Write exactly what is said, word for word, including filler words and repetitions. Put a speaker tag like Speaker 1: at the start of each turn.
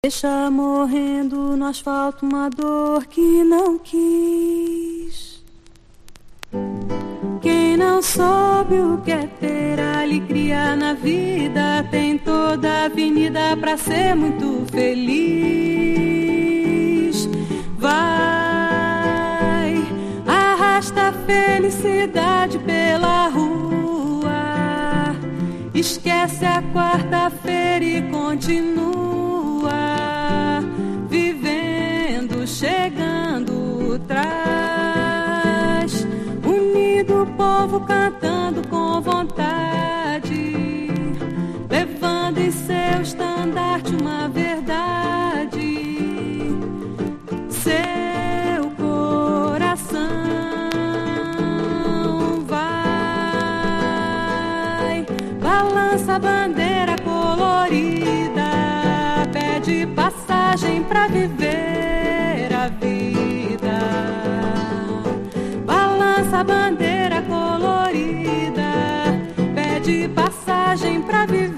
Speaker 1: Deixa morrendo no asfalto uma dor que não quis. Quem não soube o que é ter alegria na vida tem toda a avenida pra ser muito feliz. Vai, arrasta a felicidade pela rua, esquece a quarta-feira e continua vivendo, chegando, traz unido o povo cantando com vontade, levando em seu estandarte uma verdade. Seu coração vai, balança a bandeira colorida, pede passagem pra viver a vida. Balança a bandeira colorida, pede passagem pra viver.